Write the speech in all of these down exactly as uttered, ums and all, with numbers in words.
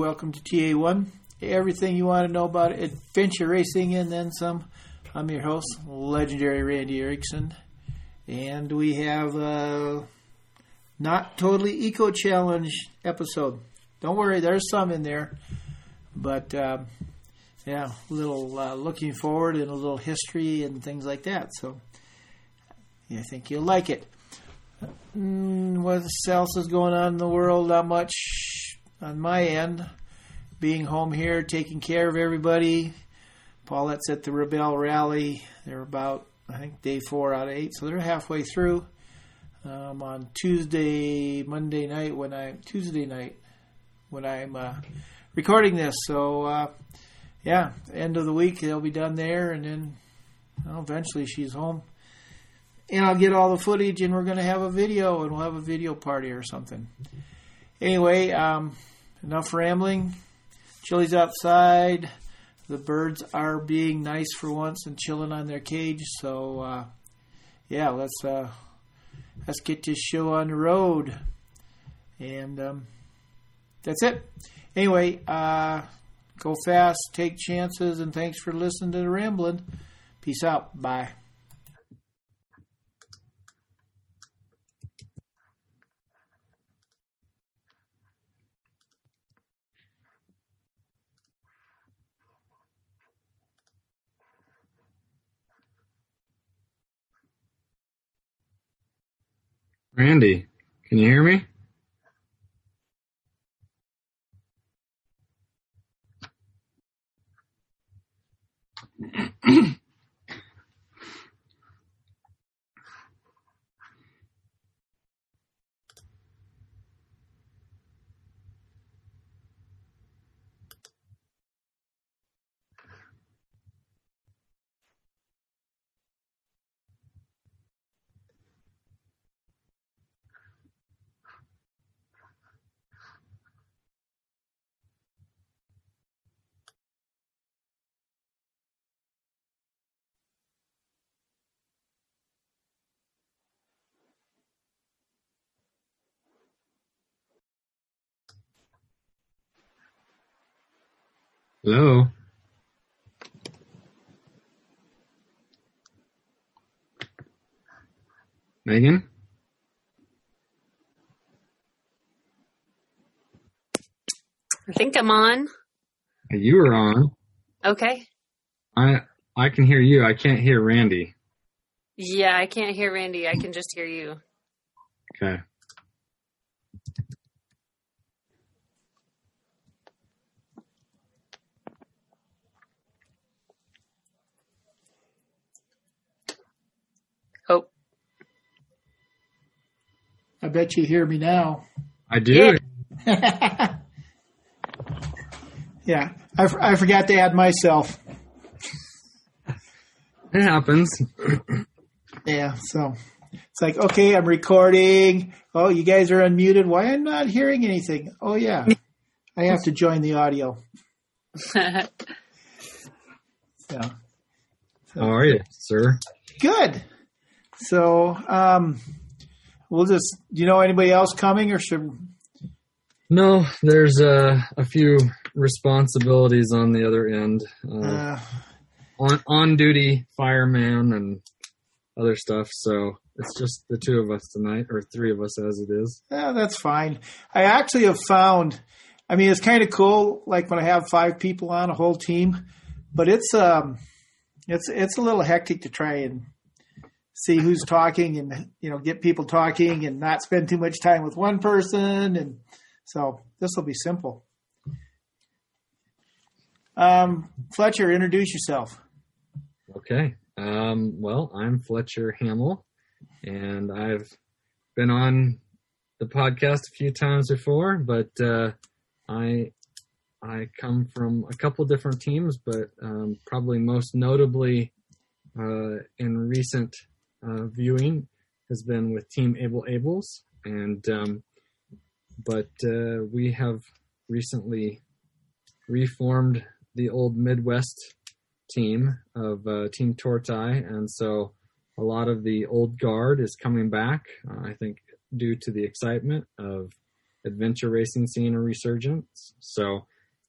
Welcome to T A one. Everything you want to know about adventure racing and then some. I'm your host, legendary Randy Erickson. And we have a Not Totally Eco Challenge episode. Don't worry, there's some in there. But, uh, yeah, a little uh, looking forward and a little history and things like that. So, yeah, I think you'll like it. Mm, what else is going on in the world? Not much on my end. Being home here, taking care of everybody. Paulette's at the Rebelle Rally. They're about, I think, day four out of eight, so they're halfway through. Um, on Tuesday, Monday night when I Tuesday night when I'm uh, recording this. So uh, yeah, end of the week they'll be done there, and then well, eventually she's home. And I'll get all the footage, and we're going to have a video, and we'll have a video party or something. Anyway, um, enough rambling. Chili's outside. The birds are being nice for once and chilling on their cage. So, uh, yeah, let's uh, let's get this show on the road. And um, that's it. Anyway, uh, go fast, take chances, and thanks for listening to the rambling. Peace out. Bye. Randy, can you hear me? Hello? Megan? I think I'm on. You were on. Okay. I I can hear you. I can't hear Randy. Yeah, I can't hear Randy. I can just hear you. Okay. Oh. I bet you hear me now. I do. Yeah. Yeah, I, f- I forgot to add myself. It happens. Yeah, so it's like, okay, I'm recording. Oh, you guys are unmuted. Why am I not hearing anything? Oh, yeah, I have to join the audio. So, so, How are you, sir? good. So, um, we'll just, do you know anybody else coming or should... No, there's uh, a few responsibilities on the other end. Uh, Uh, on on duty fireman and other stuff. So it's just the two of us tonight, or three of us as it is. Yeah, that's fine. I actually have found, I mean, it's kind of cool, like when I have five people on a whole team, but it's um, it's it's a little hectic to try and see who's talking and, you know, get people talking and not spend too much time with one person. And so this will be simple. Um, Fletcher, introduce yourself. Okay. Um, well, I'm Fletcher Hamill, and I've been on the podcast a few times before, but uh, I I come from a couple different teams, but um, probably most notably uh, in recent uh, viewing has been with Team Able Ables, and um, but uh, we have recently reformed the old Midwest team of uh, Team Tortai, and so a lot of the old guard is coming back, uh, I think due to the excitement of adventure racing seeing a resurgence. So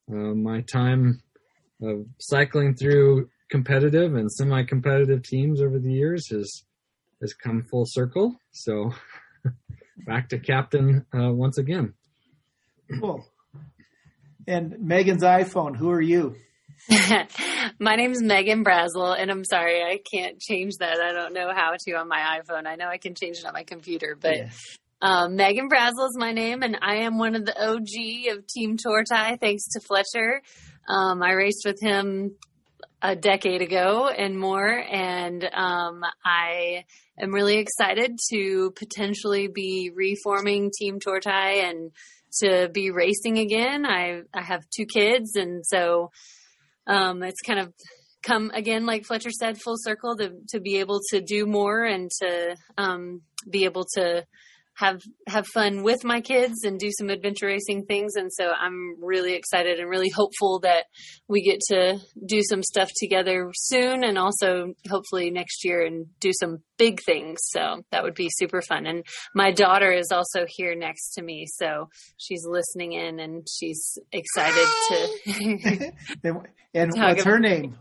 uh, my time of cycling through competitive and semi-competitive teams over the years has has come full circle. So back to captain uh, once again. Cool. And Megan's iPhone, who are you? My name's Megan Brazel, and I'm sorry, I can't change that. I don't know how to on my iPhone. I know I can change it on my computer, but Yeah. um, Megan Brazel is my name, and I am one of the O G of Team Tortai, thanks to Fletcher. Um, I raced with him a decade ago and more, and um, I am really excited to potentially be reforming Team Tortai and to be racing again. I I have two kids, and so um, it's kind of come again, like Fletcher said, full circle to to be able to do more and to um, be able to have have fun with my kids and do some adventure racing things. And so I'm really excited and really hopeful that we get to do some stuff together soon, and also hopefully next year and do some big things. So that would be super fun. And my daughter is also here next to me, so she's listening in and she's excited to and and Talk what's her about- name?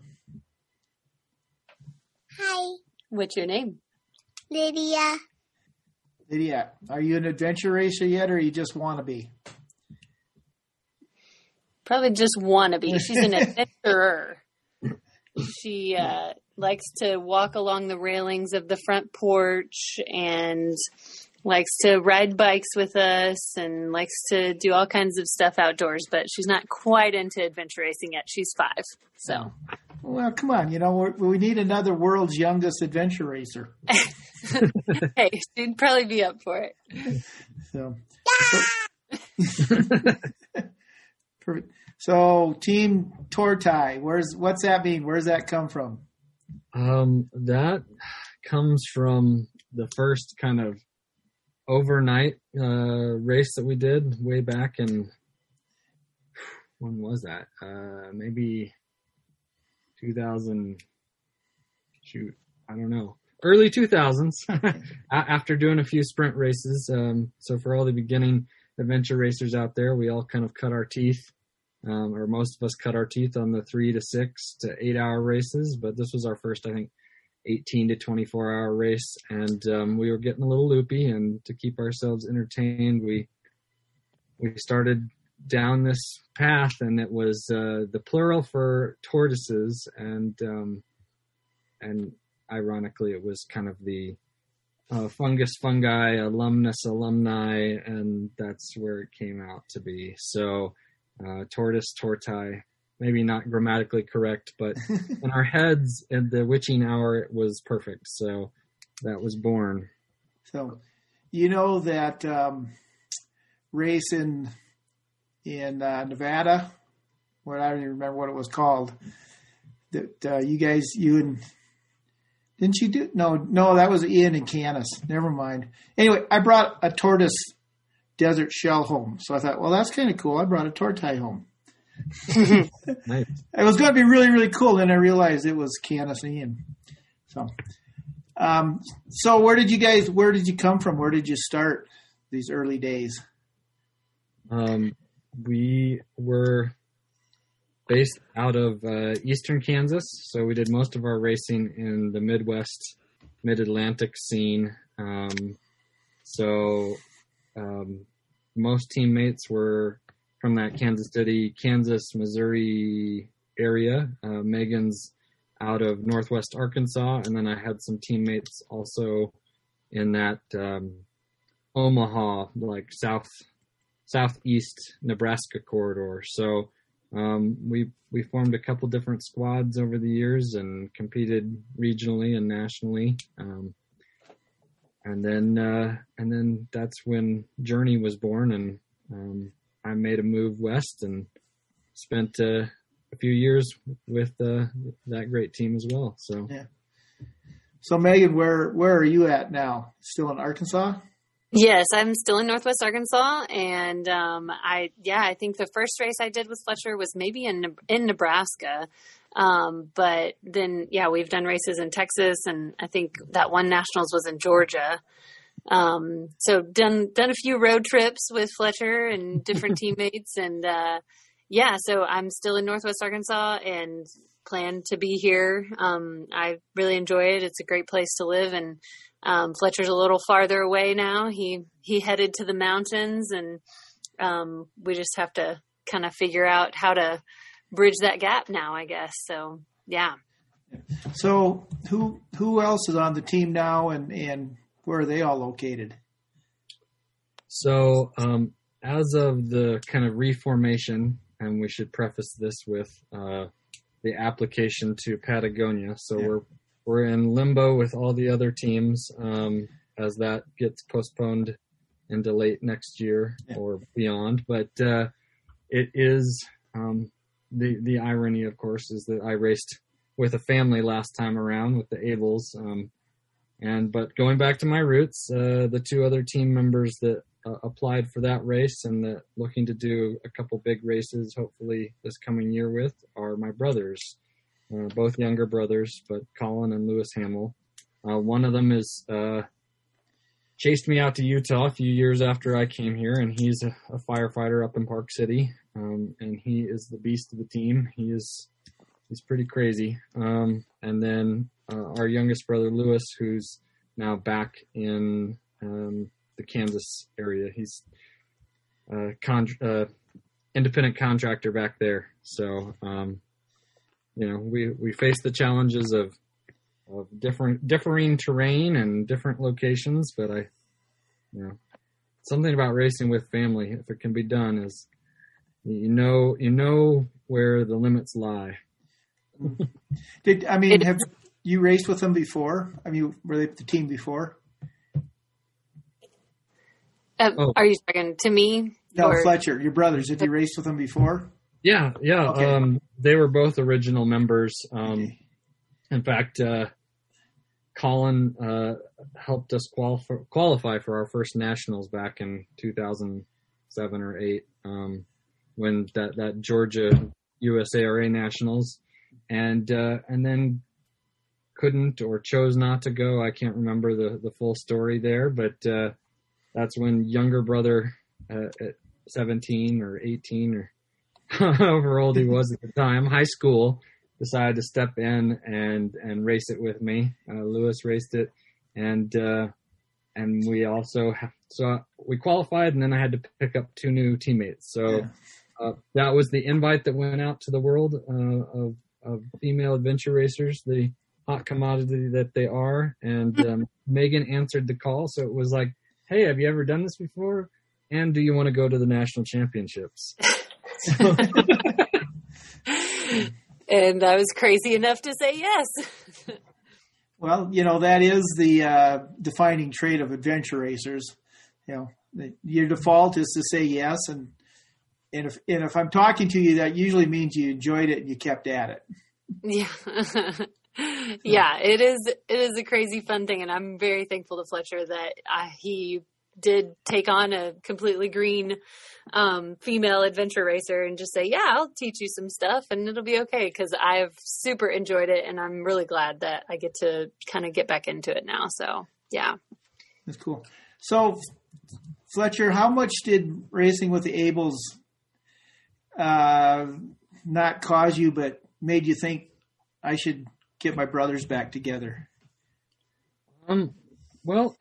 Hi, What's your name? Lydia. Lydia, are you an adventure racer yet, or you just want to be? Probably just wannabe. She's an adventurer. She uh, likes to walk along the railings of the front porch and likes to ride bikes with us and likes to do all kinds of stuff outdoors, but she's not quite into adventure racing yet. She's five. So, Well, come on. You know, we're, we need another world's youngest adventure racer. hey, she'd probably be up for it. So, perfect. So, Team Tortai, where's what's that mean? Where's that come from? Um, that comes from the first kind of overnight uh, race that we did way back in, when was that? Uh, maybe two thousand, shoot, I don't know. Early two thousands, after doing a few sprint races. Um, so for all the beginning adventure racers out there, we all kind of cut our teeth, um, or most of us cut our teeth on the three to six to eight hour races. But this was our first, I think, eighteen to twenty-four hour race. And um, we were getting a little loopy, and to keep ourselves entertained, we we started down this path, and it was uh, the plural for tortoises, and um, and ironically, it was kind of the uh, fungus fungi alumnus alumni, and that's where it came out to be. So uh, tortoise tortai, maybe not grammatically correct, but in our heads at the witching hour, it was perfect. So that was born. So, you know that um, race in in uh, Nevada, where I don't even remember what it was called. That uh, you guys, you and didn't you do? No, no, that was Ian and Canis. Never mind. Anyway, I brought a tortoise desert shell home, so I thought, well, that's kind of cool. I brought a tortai home. Nice. It was going to be really, really cool. Then I realized it was Canis and Ian. So, um, so where did you guys? Where did you come from? Where did you start these early days? Um, we were based out of uh, eastern Kansas, so we did most of our racing in the Midwest, Mid-Atlantic scene. Um, so um, most teammates were from that Kansas City, Kansas, Missouri area. Uh, Megan's out of Northwest Arkansas, and then I had some teammates also in that um, Omaha, like south southeast Nebraska corridor. So um, we we formed a couple different squads over the years and competed regionally and nationally. Um, and then uh, and then that's when Journey was born, and um, I made a move west and spent uh, a few years with uh, that great team as well. So Yeah. So Megan, where where are you at now? Still in Arkansas? Yes, I'm still in Northwest Arkansas, and um, I yeah, I think the first race I did with Fletcher was maybe in in Nebraska, um, but then yeah, we've done races in Texas, and I think that one nationals was in Georgia. Um, so done done a few road trips with Fletcher and different teammates, and uh, yeah, so I'm still in Northwest Arkansas and plan to be here. Um, I really enjoy it. It's a great place to live, and um, Fletcher's a little farther away now. He he headed to the mountains, and um, we just have to kind of figure out how to bridge that gap now, I guess. So, yeah. So who who else is on the team now, and, and where are they all located? So um, as of the kind of reformation, and we should preface this with uh, the application to Patagonia. So yeah. we're we're in limbo with all the other teams um, as that gets postponed into late next year yeah. or beyond. But uh, it is um, the the irony, of course, is that I raced with a family last time around with the Abels. Um, and but going back to my roots, uh, the two other team members that uh, applied for that race and that looking to do a couple big races, hopefully this coming year with, are my brothers, uh, both younger brothers, but Colin and Lewis Hamill. Uh, one of them is uh, chased me out to Utah a few years after I came here, and he's a, a firefighter up in Park City, um, and he is the beast of the team. He is he's pretty crazy. Um, and then uh, our youngest brother, Lewis, who's now back in um, the Kansas area. He's a con- uh, independent contractor back there. So, um, you know, we, we face the challenges of of different differing terrain and different locations, but I, you know, something about racing with family, if it can be done, is you know you know where the limits lie. Did I mean have you raced with them before? I mean, were they the team before? Uh, oh. Are you talking to me? No, or? Fletcher, your brothers. Have you raced with them before? Yeah, yeah. Okay. Um, they were both original members. Um, okay. In fact, uh, Colin uh, helped us qualify, qualify for our first nationals back in two thousand seven or eight, um, when that, that Georgia U S A R A nationals, and uh, and then couldn't or chose not to go. I can't remember the, the full story there, but uh, that's when younger brother uh, at seventeen or eighteen or however old he was at the time, high school, decided to step in and, and race it with me. Uh, Lewis raced it, and uh, and we also have, so we qualified, and then I had to pick up two new teammates. So yeah. uh, that was the invite that went out to the world uh, of of female adventure racers, the hot commodity that they are. And um, Megan answered the call, so it was like, "Hey, have you ever done this before? And do you want to go to the national championships?" So, and I was crazy enough to say yes. Well, you know, that is the uh, defining trait of adventure racers. You know, your default is to say yes. And, and if, and if I'm talking to you, that usually means you enjoyed it and you kept at it. Yeah. Yeah, it is, it is a crazy fun thing. And I'm very thankful to Fletcher that uh, he did take on a completely green um, female adventure racer and just say, yeah, I'll teach you some stuff and it'll be okay. Cause I've super enjoyed it and I'm really glad that I get to kind of get back into it now. So yeah. That's cool. So Fletcher, how much did racing with the Abels uh, not cause you, but made you think I should get my brothers back together? Um, well,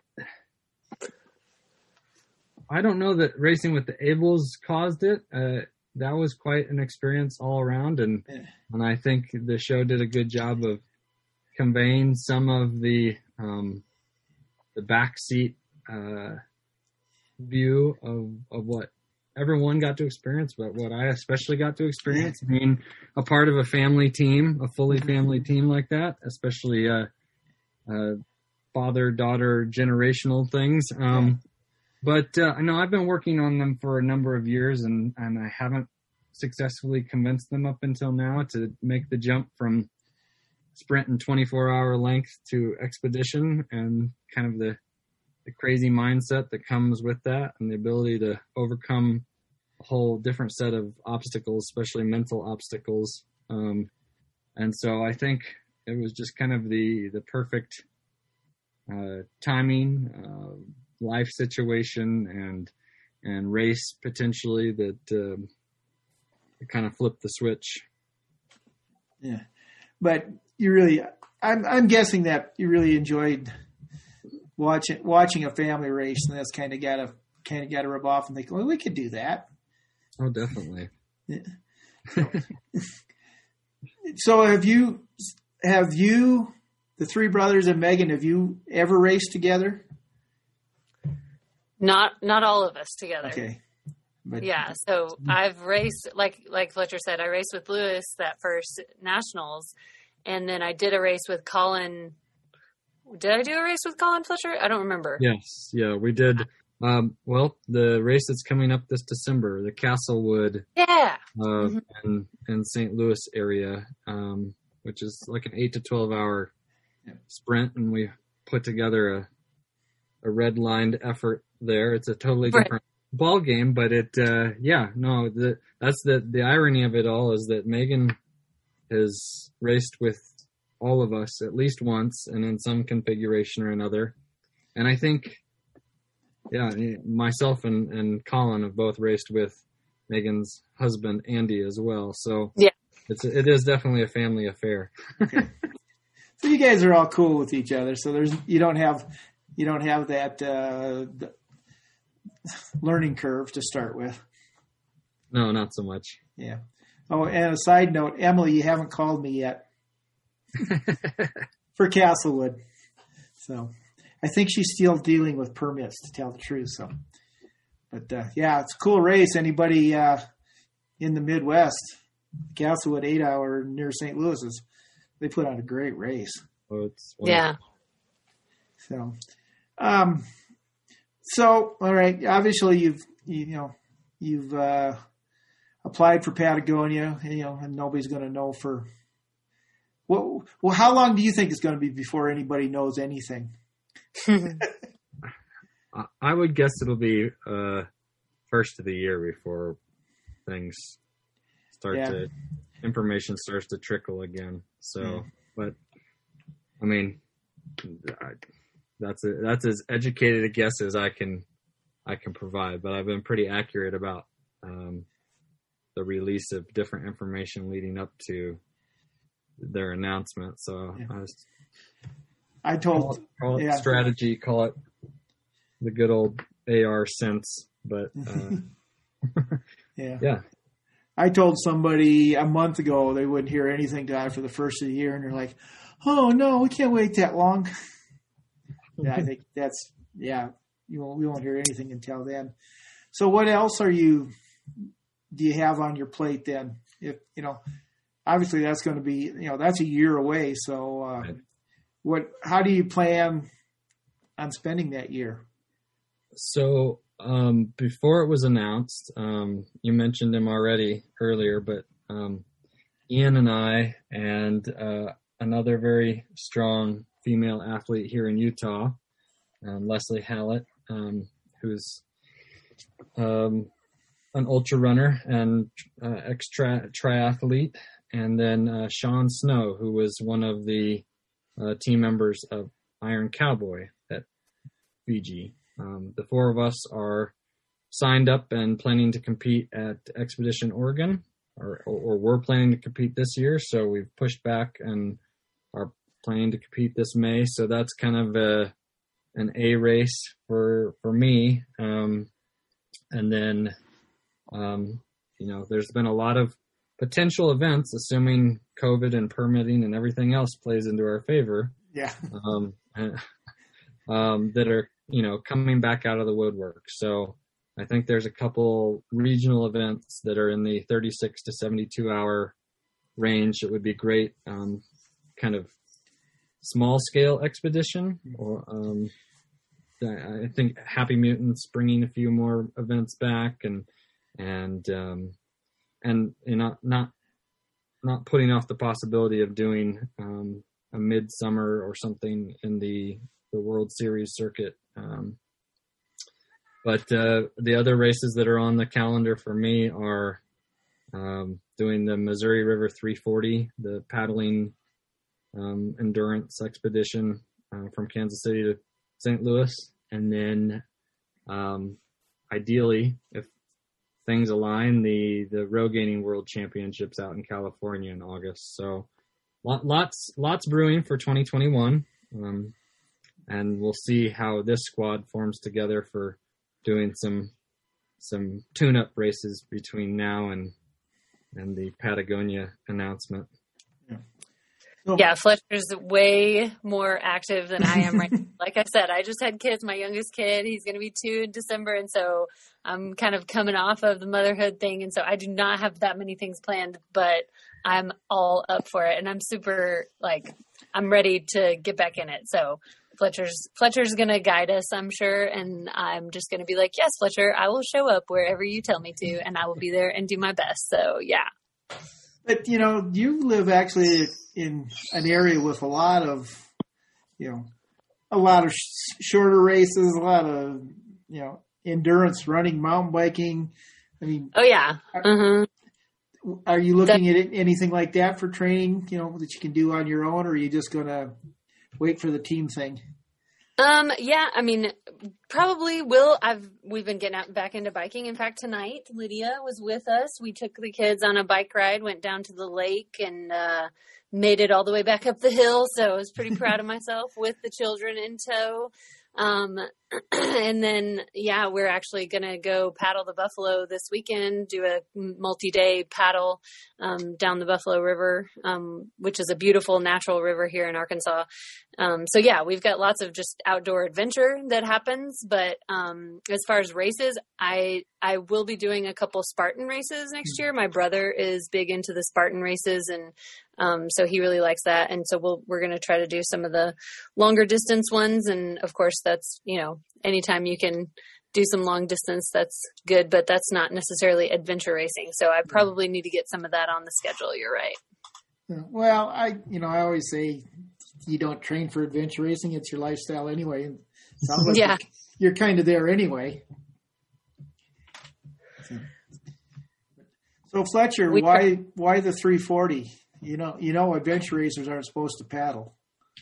I don't know that racing with the Abels caused it. Uh, that was quite an experience all around, and yeah. and I think the show did a good job of conveying some of the um, the backseat uh, view of of what everyone got to experience, but what I especially got to experience, yeah. being a part of a family team, a fully family team like that, especially uh, uh, father-daughter generational things. Um, yeah. But uh, I know I've been working on them for a number of years, and, and I haven't successfully convinced them up until now to make the jump from sprint and twenty-four hour length to expedition, and kind of the, the crazy mindset that comes with that, and the ability to overcome a whole different set of obstacles, especially mental obstacles. Um, and so I think it was just kind of the, the perfect uh, timing, uh, life situation and and race potentially that um, kind of flipped the switch. Yeah, but you really, I'm I'm guessing that you really enjoyed watching watching a family race, and that's kind of got to kind of got to rub off and think, well, we could do that. Oh, definitely. Yeah. So have you have you the three brothers and Megan, have you ever raced together? Not not all of us together. Okay. But, yeah, so I've raced, like like Fletcher said, I raced with Lewis that first nationals, and then I did a race with Colin. Did I do a race with Colin Fletcher? I don't remember. Yes, yeah, we did. Um, well, the race that's coming up this December, the Castlewood, Yeah, uh, mm-hmm. in, in Saint Louis area, um, which is like an eight to twelve hour sprint, and we put together a a red lined effort there. It's a totally right. different ball game, but it, uh, yeah, no, the, that's the, the irony of it all is that Megan has raced with all of us at least once and in some configuration or another. And I think, yeah, myself and, and Colin have both raced with Megan's husband, Andy, as well. So yeah, it's, it is definitely a family affair. Okay. So you guys are all cool with each other. So there's, you don't have, you don't have that, uh, learning curve to start with. No, not so much. Yeah. Oh, and a side note, Emily, you haven't called me yet for Castlewood. So I think she's still dealing with permits, to tell the truth. So, but uh, yeah, it's a cool race. Anybody uh, in the Midwest, Castlewood eight hour near Saint Louis, is, they put on a great race. Oh, it's yeah. So, um, So, all right. Obviously, you've you know you've uh, applied for Patagonia, you know, and nobody's going to know for. Well, well, how long do you think it's going to be before anybody knows anything? I would guess it'll be uh, first of the year before things start Yeah. to information starts to trickle again. So, Yeah. but I mean. I, That's a, that's as educated a guess as I can I can provide, but I've been pretty accurate about um, the release of different information leading up to their announcement. So Yeah. I was I call told, it, call it yeah. strategy, call it the good old A R sense, but uh, yeah, yeah, I told somebody a month ago they wouldn't hear anything to after the first of the year, and they're like, "Oh no, we can't wait that long." Yeah, I think that's, yeah, you won't, we won't hear anything until then. So what else are you, do you have on your plate then? If, you know, obviously that's going to be, you know, that's a year away. So uh, Right. what, how do you plan on spending that year? So um, before it was announced, um, you mentioned him already earlier, but um, Ian and I and uh, another very strong female athlete here in Utah, um, Leslie Hallett, um, who's um, an ultra runner and uh, ex triathlete, and then uh, Sean Snow, who was one of the uh, team members of Iron Cowboy at Fiji. Um, the four of us are signed up and planning to compete at Expedition Oregon, or, or, or we're planning to compete this year, so we've pushed back and are planning to compete this May. So that's kind of a, an A race for, for me. Um, and then, um, you know, there's been a lot of potential events, assuming COVID and permitting and everything else plays into our favor. Yeah. Um, um, that are, you know, coming back out of the woodwork. So I think there's a couple regional events that are in the thirty-six to seventy-two hour range. It would be great, um, kind of small scale expedition, or um, I think Happy Mutants bringing a few more events back, and and um, and you know, not not putting off the possibility of doing um, a midsummer or something in the the World Series circuit. Um, but uh, the other races that are on the calendar for me are um, doing the Missouri River three forty, the paddling Um, endurance expedition uh, from Kansas City to Saint Louis, and then um, ideally, if things align, the the Rogating World Championships out in California in August. So lots lots brewing for twenty twenty-one, um, and we'll see how this squad forms together for doing some some tune-up races between now and and the Patagonia announcement. Yeah. So, yeah, Fletcher's way more active than I am right now. Like I said, I just had kids. My youngest kid, he's going to be two in December, and so I'm kind of coming off of the motherhood thing, and so I do not have that many things planned, but I'm all up for it, and I'm super, like, I'm ready to get back in it. So Fletcher's Fletcher's going to guide us, I'm sure, and I'm just going to be like, yes, Fletcher, I will show up wherever you tell me to, and I will be there and do my best. So, yeah. But, you know, you live actually in an area with a lot of, you know, a lot of sh- shorter races, a lot of, you know, endurance running, mountain biking. I mean, oh, yeah. Uh-huh. Are you looking at anything like that for training, you know, that you can do on your own, or are you just going to wait for the team thing? Um, yeah, I mean, probably will. I've, we've been getting out back into biking. In fact, tonight, Lydia was with us. We took the kids on a bike ride, went down to the lake, and, uh, made it all the way back up the hill. So I was pretty proud of myself with the children in tow. Um, and then, yeah, we're actually going to go paddle the Buffalo this weekend, do a multi-day paddle, um, down the Buffalo River, um, which is a beautiful natural river here in Arkansas. Um, so yeah, we've got lots of just outdoor adventure that happens. But, um, as far as races, I, I will be doing a couple Spartan races next year. My brother is big into the Spartan races, and, um, so he really likes that. And so we'll, we're going to try to do some of the longer distance ones. And of course that's, you know, anytime you can do some long distance, that's good, but that's not necessarily adventure racing. So I probably need to get some of that on the schedule. You're right. Well, I, you know, I always say you don't train for adventure racing. It's your lifestyle anyway. And sounds like yeah. you're, you're kind of there anyway. So, so Fletcher, We why, why the three forty? You know, you know, adventure racers aren't supposed to paddle.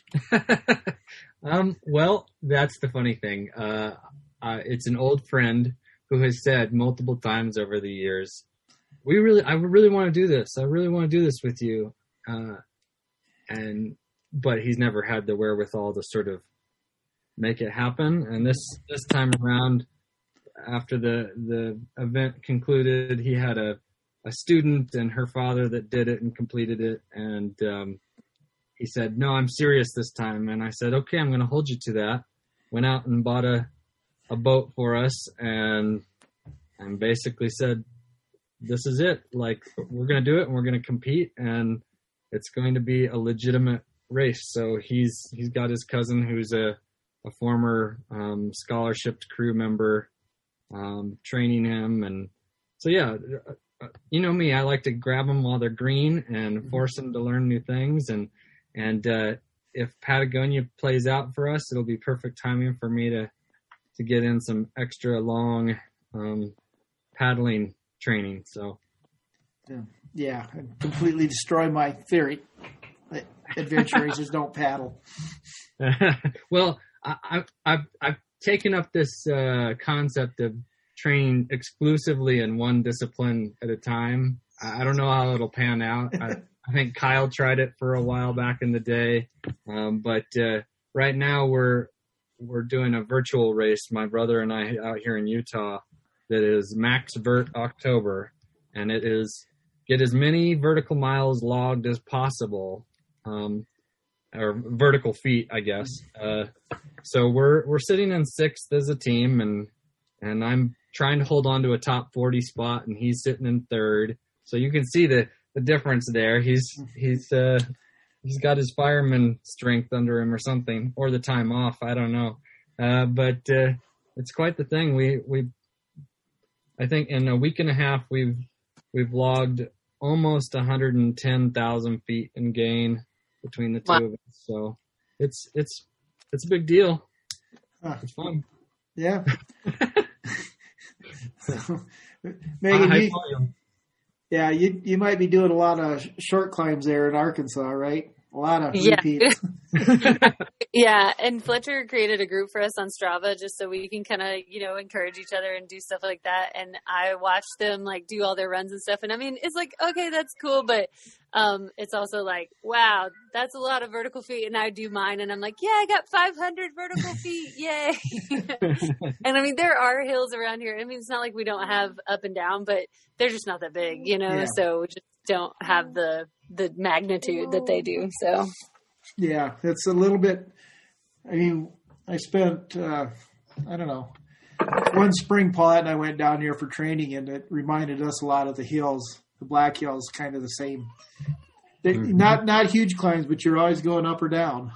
um, well, that's the funny thing. Uh, uh, it's an old friend who has said multiple times over the years, we really, I really want to do this. I really want to do this with you. Uh, and, but he's never had the wherewithal to sort of make it happen. And this, this time around, after the, the event concluded, he had a, a student and her father that did it and completed it. And, um, he said, no, I'm serious this time. And I said, okay, I'm going to hold you to that. Went out and bought a, a boat for us and, and basically said, this is it. Like, we're going to do it and we're going to compete, and it's going to be a legitimate race. So he's, he's got his cousin who's a, a former, um, scholarship crew member, um, training him. And so, yeah, you know me, I like to grab them while they're green and force them to learn new things. And, and, uh, if Patagonia plays out for us, it'll be perfect timing for me to, to get in some extra long, um, paddling training. So, yeah, yeah, and completely destroy my theory that adventure racers don't paddle. Well, I, I, I've, I've taken up this, uh, concept of training exclusively in one discipline at a time. I don't know how it'll pan out. I, I think Kyle tried it for a while back in the day. Um, but, uh, right now we're, we're doing a virtual race, my brother and I, out here in Utah, that is Max Vert October. And it is get as many vertical miles logged as possible. Um, or vertical feet, I guess. Uh, so we're, we're sitting in sixth as a team, and, and I'm trying to hold on to a top forty spot, and he's sitting in third. So you can see the, the difference there. He's, he's, uh, he's got his fireman strength under him or something, or the time off. I don't know. Uh, but, uh, it's quite the thing. We, we, I think in a week and a half, we've, we've logged almost one hundred ten thousand feet in gain between the two wow. of us. So it's, it's, it's a big deal. Huh. It's fun. Yeah. So, Uh, Megan, high you, volume. yeah, you you might be doing a lot of short climbs there in Arkansas, right? A lot of Yeah. repeats. Yeah, and Fletcher created a group for us on Strava just so we can kind of, you know, encourage each other and do stuff like that. And I watched them like do all their runs and stuff. And I mean, it's like, okay, that's cool. But um, it's also like, wow, that's a lot of vertical feet. And I do mine and I'm like, yeah, I got five hundred vertical feet. Yay. And I mean, there are hills around here. I mean, it's not like we don't have up and down, but they're just not that big, you know, Yeah. so we just don't have the, the magnitude that they do. So. Yeah, it's a little bit. I mean, I spent uh, I don't know one spring, Paulette and I went down here for training, and it reminded us a lot of the hills. The Black Hills, kind of the same. They, Mm-hmm. Not not huge climbs, but you're always going up or down.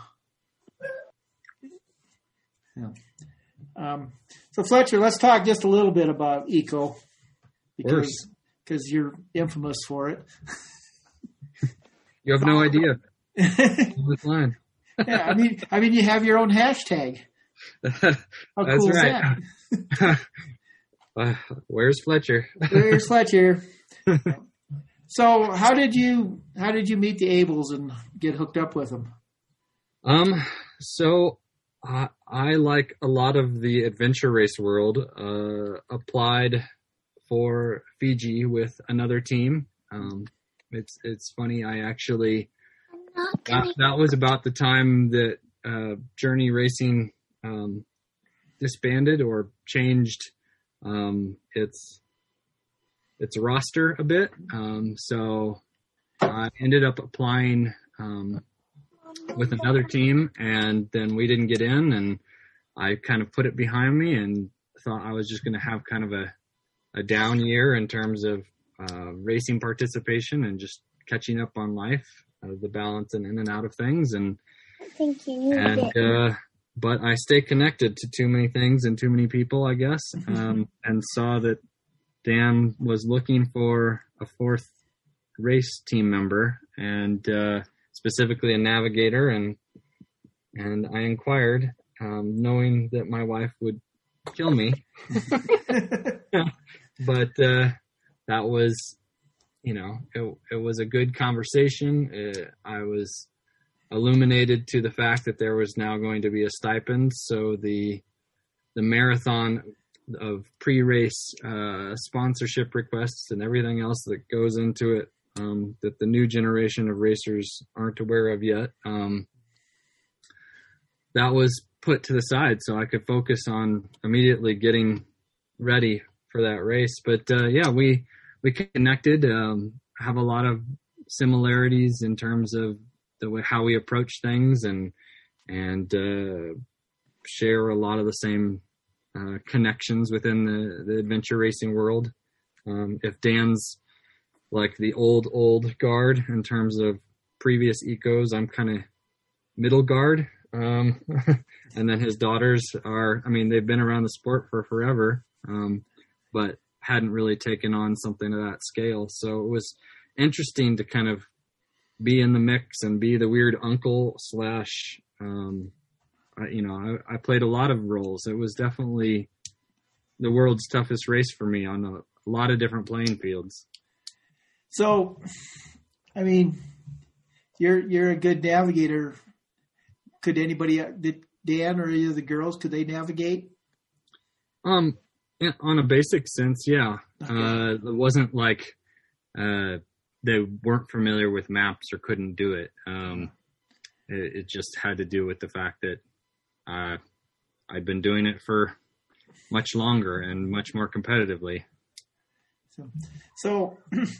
Yeah. Um, so Fletcher, let's talk just a little bit about eco, because because you're infamous for it. You have no idea. This line. Yeah, I mean, I mean, you have your own hashtag. How That's cool is right. that? Uh, where's Fletcher? There's Fletcher. So, how did you how did you meet the Abels and get hooked up with them? Um, so uh, I, like a lot of the adventure race world, uh, applied for Fiji with another team. Um, it's it's funny. I actually that, that was about the time that uh, Journey Racing um, disbanded or changed um, its its roster a bit. Um, so I ended up applying um, with another team, and then we didn't get in, and I kind of put it behind me and thought I was just going to have kind of a, a down year in terms of uh, racing participation and just catching up on life, uh, the balance and in and out of things. And, Thank you. and, uh, but I stay connected to too many things and too many people, I guess, um, and saw that Dan was looking for a fourth race team member, and uh, specifically a navigator, and and I inquired, um, knowing that my wife would kill me. But uh, that was, you know, it, it was a good conversation. Uh, I was illuminated to the fact that there was now going to be a stipend, so the the marathon of pre-race uh, sponsorship requests and everything else that goes into it, um, that the new generation of racers aren't aware of yet, um, that was put to the side so I could focus on immediately getting ready for that race. But uh, yeah, we we connected, um, have a lot of similarities in terms of the way how we approach things, and and uh, share a lot of the same Uh, connections within the, the adventure racing world. Um, if Dan's like the old, old guard in terms of previous ecos, I'm kind of middle guard. Um, and then his daughters are, I mean, they've been around the sport for forever, um, but hadn't really taken on something of that scale. So it was interesting to kind of be in the mix and be the weird uncle slash, um, I, you know, I, I played a lot of roles. It was definitely the world's toughest race for me on a, a lot of different playing fields. So, I mean, you're you're a good navigator. Could anybody, did Dan or any of the girls, could they navigate? Um, yeah, on a basic sense, yeah. Okay. Uh, it wasn't like uh, they weren't familiar with maps or couldn't do it. Um, it, it just had to do with the fact that Uh, I've been doing it for much longer and much more competitively. So, so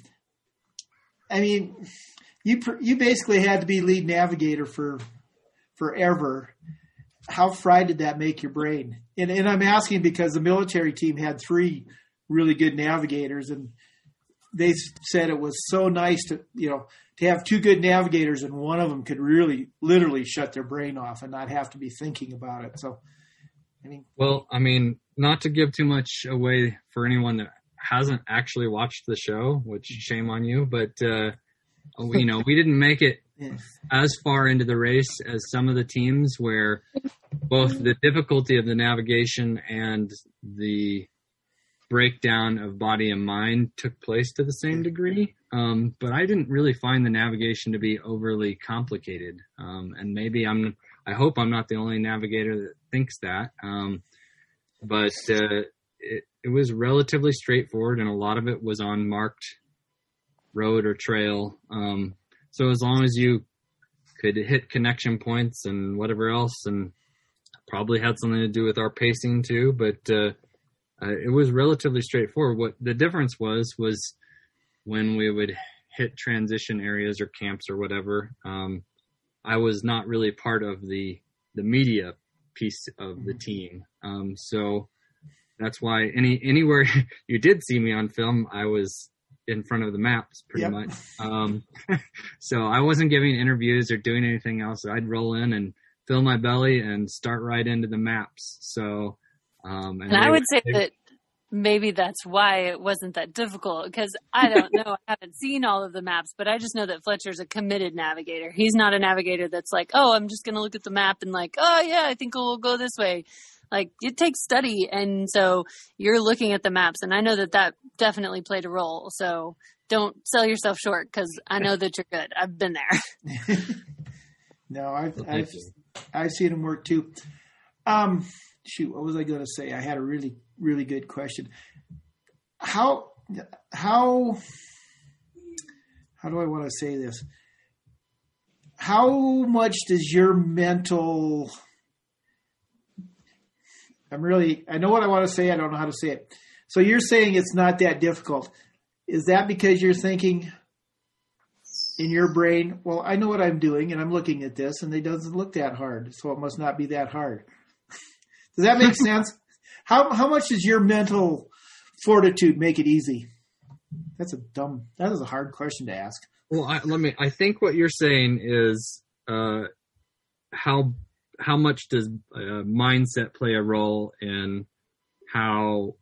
I mean, you pr- you basically had to be lead navigator for forever. How fried did that make your brain? And, and I'm asking because the military team had three really good navigators, and they said it was so nice to, you know, to have two good navigators, and one of them could really literally shut their brain off and not have to be thinking about it. So, I mean, well, I mean, not to give too much away for anyone that hasn't actually watched the show, which shame on you, but, uh, you know, we didn't make it yeah. as far into the race as some of the teams where both the difficulty of the navigation and the breakdown of body and mind took place to the same degree. Um, but I didn't really find the navigation to be overly complicated. Um, and maybe I'm, I hope I'm not the only navigator that thinks that. Um, but uh, it, it was relatively straightforward, and a lot of it was on marked road or trail. Um, so as long as you could hit connection points and whatever else, and probably had something to do with our pacing too, but uh, uh, it was relatively straightforward. What the difference was, was when we would hit transition areas or camps or whatever, um, I was not really part of the, the media piece of the team. Um, so that's why any anywhere you did see me on film, I was in front of the maps pretty Yep. much. Um, so I wasn't giving interviews or doing anything else. I'd roll in and fill my belly and start right into the maps. So, um, And I would say that maybe that's why it wasn't that difficult, because I don't know. I haven't seen all of the maps, but I just know that Fletcher's a committed navigator. He's not a navigator that's like, oh, I'm just going to look at the map and like, oh, yeah, I think we'll go this way. Like, it takes study. And so you're looking at the maps. And I know that that definitely played a role. So don't sell yourself short, because I know that you're good. I've been there. No, I've, Well, I've, thank you. I've seen him work too. Um, shoot, what was I going to say? I had a really, really good question. How, how, how do I want to say this? How much does your mental, I'm really, I know what I want to say. I don't know how to say it. So you're saying it's not that difficult. Is that because you're thinking in your brain, well, I know what I'm doing and I'm looking at this and it doesn't look that hard, so it must not be that hard. Does that make sense? How how much does your mental fortitude make it easy? That's a dumb, that is a hard question to ask. Well, I, let me, I think what you're saying is, uh, how, how much does uh, mindset play a role in how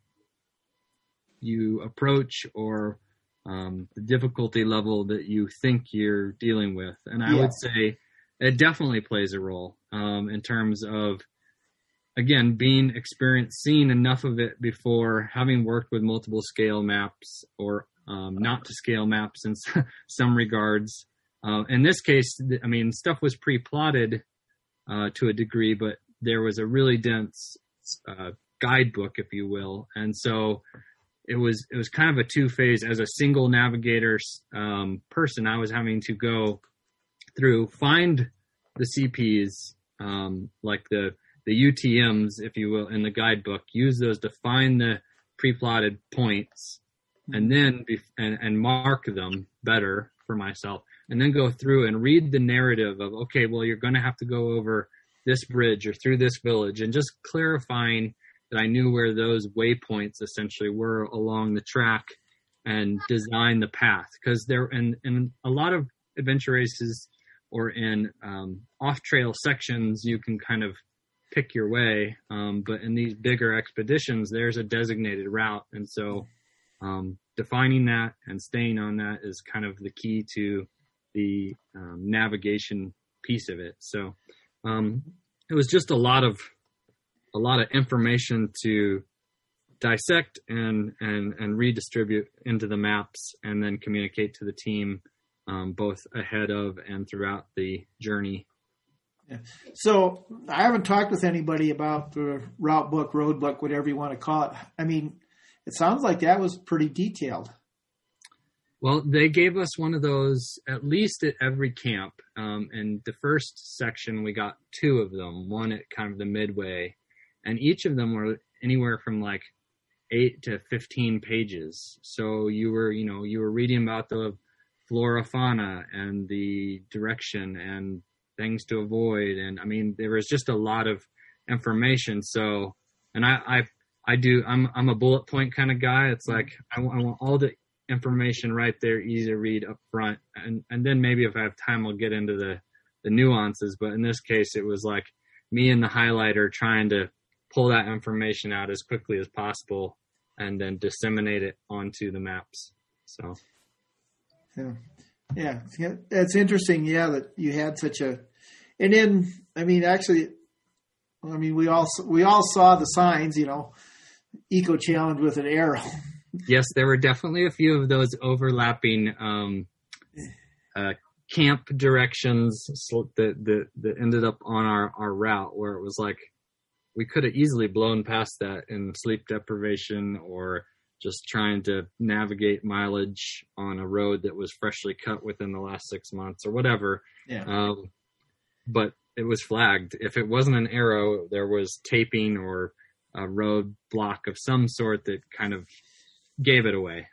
you approach or um, the difficulty level that you think you're dealing with? And I Yeah. would say it definitely plays a role um, in terms of, again, being experienced, seeing enough of it before, having worked with multiple scale maps or um, not to scale maps in some regards. Uh, in this case, I mean, stuff was pre-plotted uh, to a degree, but there was a really dense uh, guidebook, if you will. And so it was it was kind of a two-phase. As a single navigator um, person, I was having to go through, find the C Ps, um, like the the U T Ms, if you will, in the guidebook, use those to find the pre-plotted points, and then be, and, and mark them better for myself, and then go through and read the narrative of, okay, well, you're going to have to go over this bridge or through this village, and just clarifying that I knew where those waypoints essentially were along the track and design the path. Because there, in, in a lot of adventure races or in um, off-trail sections, you can kind of pick your way. Um, but in these bigger expeditions, there's a designated route. And so um, defining that and staying on that is kind of the key to the um, navigation piece of it. So um, it was just a lot of a lot of information to dissect and, and, and redistribute into the maps and then communicate to the team, um, both ahead of and throughout the journey. Yeah. So I haven't talked with anybody about the route book, road book, whatever you want to call it. I mean, it sounds like that was pretty detailed. Well, they gave us one of those at least at every camp. Um, in the first section, we got two of them, one at kind of the midway. And each of them were anywhere from like eight to fifteen pages. So you were, you know, you were reading about the flora, fauna, and the direction and things to avoid. And I mean, there was just a lot of information. So, and I, I, I do, I'm, I'm a bullet point kind of guy. It's like, I, I want all the information right there, easy to read up front. And, and then maybe if I have time, I'll get into the, the nuances. But in this case, it was like me and the highlighter trying to pull that information out as quickly as possible and then disseminate it onto the maps. So, Yeah. Yeah. It's interesting. Yeah. That you had such a, and then, I mean, actually, I mean, we all, we all saw the signs, you know, eco challenge with an arrow. yes, there were definitely a few of those overlapping um, uh, camp directions that, that that ended up on our, our route, where it was like we could have easily blown past that in sleep deprivation or just trying to navigate mileage on a road that was freshly cut within the last six months or whatever. Yeah. Um, but it was flagged. If it wasn't an arrow, there was taping or a road block of some sort that kind of gave it away.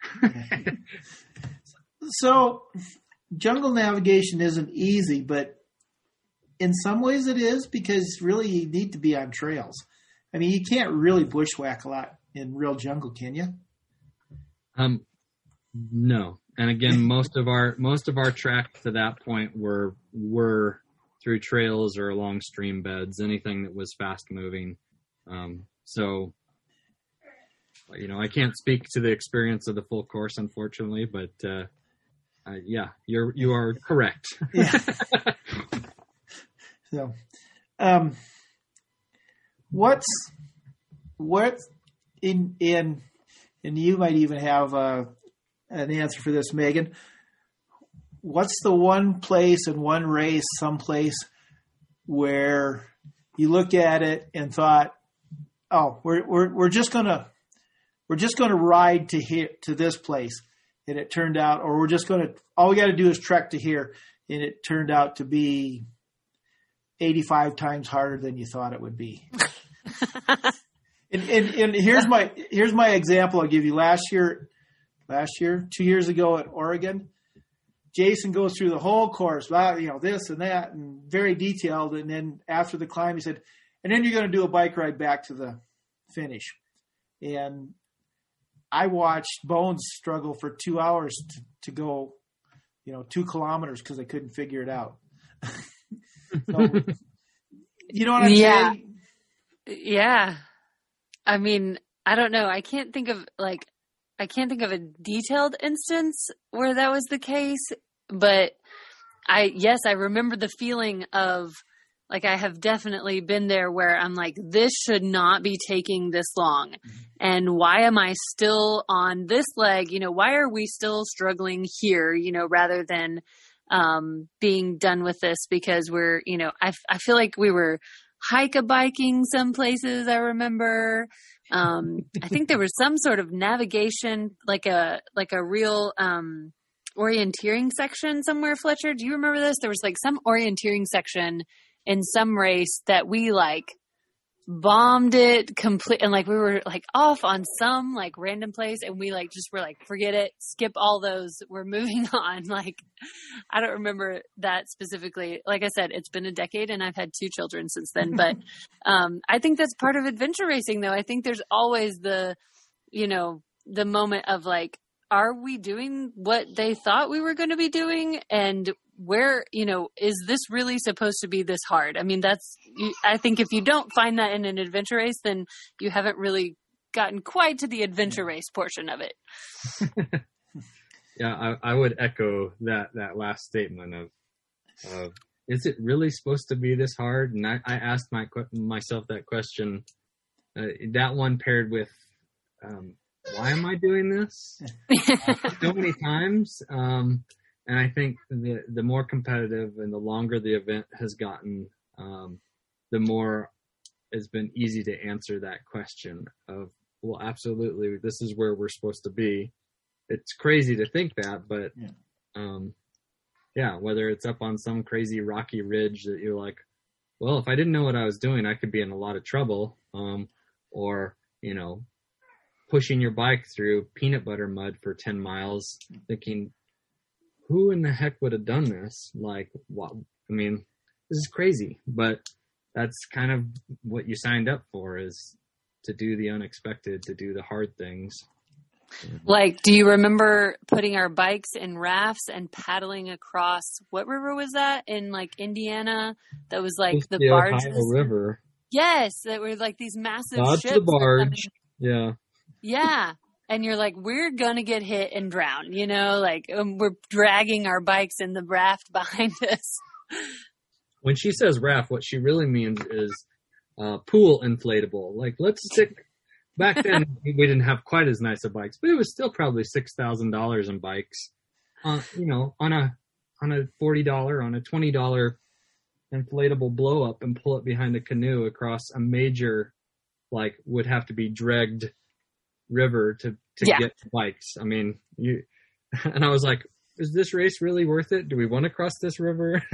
So jungle navigation isn't easy, but in some ways it is, because really you need to be on trails. I mean, you can't really bushwhack a lot in real jungle, can you? Um, no. And again, most of our, most of our tracks to that point were, were through trails or along stream beds, anything that was fast moving. Um, so, you know, I can't speak to the experience of the full course, unfortunately, but, uh, uh yeah, you're, you are correct. Yeah. So, um, what's, what in, in, and you might even have uh, an answer for this, Megan. What's the one place in one race, someplace where you looked at it and thought, "Oh, we're we're we're just gonna we're just gonna ride to here to this place," and it turned out, or we're just gonna all we got to do is trek to here, and it turned out to be eighty-five times harder than you thought it would be. And, and, and here's my here's my example I'll give you. Last year, last year, two years ago at Oregon, Jason goes through the whole course, you know, this and that, and very detailed. And then after the climb, he said, "And then you're going to do a bike ride back to the finish." And I watched Bones struggle for two hours to, to go, you know, two kilometers because I couldn't figure it out. So, you know what I'm yeah. saying? Yeah. I mean, I don't know. I can't think of like, I can't think of a detailed instance where that was the case, but I, yes, I remember the feeling of like, I have definitely been there where I'm like, this should not be taking this long. And why am I still on this leg? You know, why are we still struggling here, you know, rather than, um, being done with this because we're, you know, I, I feel like we were hike-a-biking some places, I remember. Um, I think there was some sort of navigation, like a like a real um, orienteering section somewhere, Fletcher. Do you remember this? There was like some orienteering section in some race that we like bombed it complete, and like we were like off on some like random place, and we like just were like, forget it, skip all those, we're moving on. Like, I don't remember that specifically. Like I said, it's been a decade and I've had two children since then, but um I think that's part of adventure racing though. I think there's always the, you know, the moment of like, are we doing what they thought we were going to be doing? And where, you know, is this really supposed to be this hard? I mean, that's, I think if you don't find that in an adventure race, then you haven't really gotten quite to the adventure race portion of it. Yeah, I, I would echo that, that last statement of, of, is it really supposed to be this hard? And I, I asked my, myself that question, uh, that one paired with, um, why am I doing this? So many times. Um, and I think the, the more competitive and the longer the event has gotten, um, the more it's been easy to answer that question of, well, absolutely, this is where we're supposed to be. It's crazy to think that, but, yeah. um, yeah, whether it's up on some crazy rocky ridge that you're like, well, if I didn't know what I was doing, I could be in a lot of trouble. Um, or, you know, pushing your bike through peanut butter mud for ten miles, thinking, who in the heck would have done this? Like, what? I mean, this is crazy, but that's kind of what you signed up for, is to do the unexpected, to do the hard things. Like, do you remember putting our bikes in rafts and paddling across, what river was that in like Indiana? That was like the, the barges. Ohio River. Yes, that were like these massive Dodge ships. the barge. Yeah. Yeah. And you're like, we're going to get hit and drown, you know, like um, we're dragging our bikes in the raft behind us. When she says raft, what she really means is uh, pool inflatable. Like, let's stick back then we didn't have quite as nice of bikes, but it was still probably six thousand dollars in bikes. Uh, you know, on a on a forty dollar, on a twenty dollar inflatable blow up and pull it behind a canoe across a major, like would have to be dragged river to to Yeah. get bikes. I mean, you and I was like, is this race really worth it? Do we want to cross this river?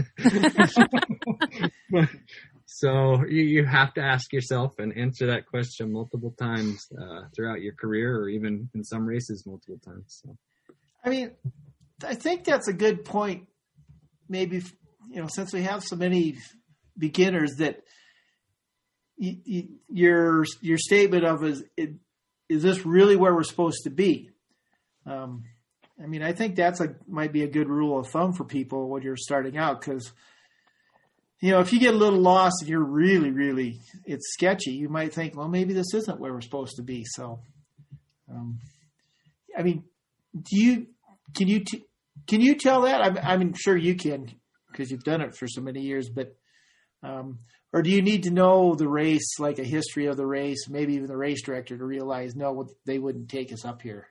So you, you have to ask yourself and answer that question multiple times uh, throughout your career, or even in some races multiple times. So. I mean, I think that's a good point. Maybe, you know, since we have so many beginners, that y- y- your your statement of is is this really where we're supposed to be? Um, I mean, I think that's a might be a good rule of thumb for people when you're starting out, because you know, if you get a little lost and you're really, really, it's sketchy, you might think, well, maybe this isn't where we're supposed to be. So, um, I mean, do you, can you, t- can you tell that? I'm, I'm sure you can, because you've done it for so many years, but, um, or do you need to know the race, like a history of the race, maybe even the race director, to realize, no, they wouldn't take us up here?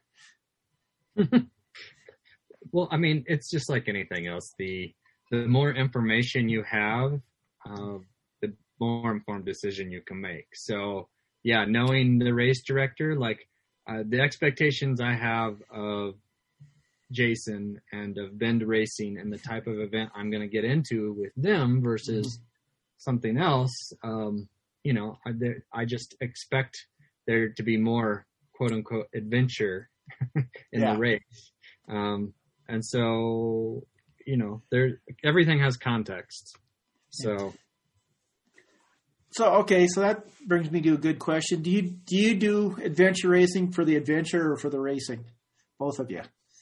Well, I mean, it's just like anything else. The, The more information you have, uh, the more informed decision you can make. So, yeah, knowing the race director, like uh, the expectations I have of Jason and of Bend Racing and the type of event I'm going to get into with them versus mm-hmm. something else, um, you know, I, I just expect there to be more quote unquote adventure in yeah. the race. Um, and so, you know, there, everything has context. So, so okay, so that brings me to a good question. Do you do you do adventure racing for the adventure or for the racing? Both of you.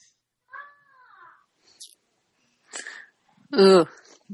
Ooh.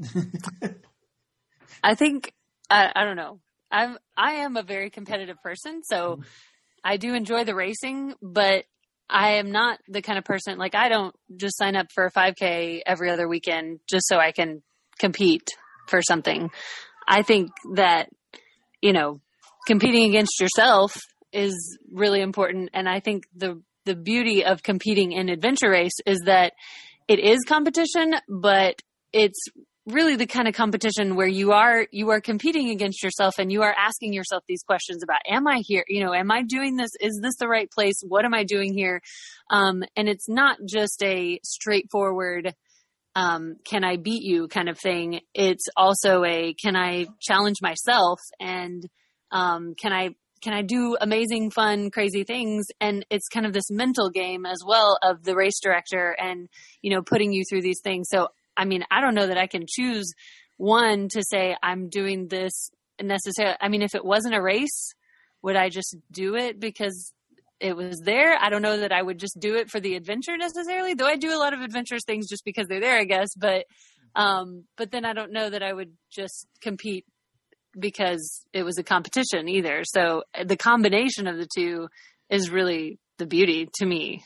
I think I, I don't know. I'm I am a very competitive person, so mm-hmm. I do enjoy the racing, but I am not the kind of person, like I don't just sign up for a five K every other weekend just so I can compete for something. I think that, you know, competing against yourself is really important. And I think the, the beauty of competing in adventure race is that it is competition, but it's really the kind of competition where you are, you are competing against yourself and you are asking yourself these questions about, am I here? You know, am I doing this? Is this the right place? What am I doing here? Um, and it's not just a straightforward, um, can I beat you kind of thing. It's also a, can I challenge myself and, um, can I, can I do amazing, fun, crazy things? And it's kind of this mental game as well of the race director and, you know, putting you through these things. So, I mean, I don't know that I can choose one to say I'm doing this necessarily. I mean, if it wasn't a race, would I just do it because it was there? I don't know that I would just do it for the adventure necessarily, though I do a lot of adventurous things just because they're there, I guess. But, um, but then I don't know that I would just compete because it was a competition either. So the combination of the two is really the beauty to me.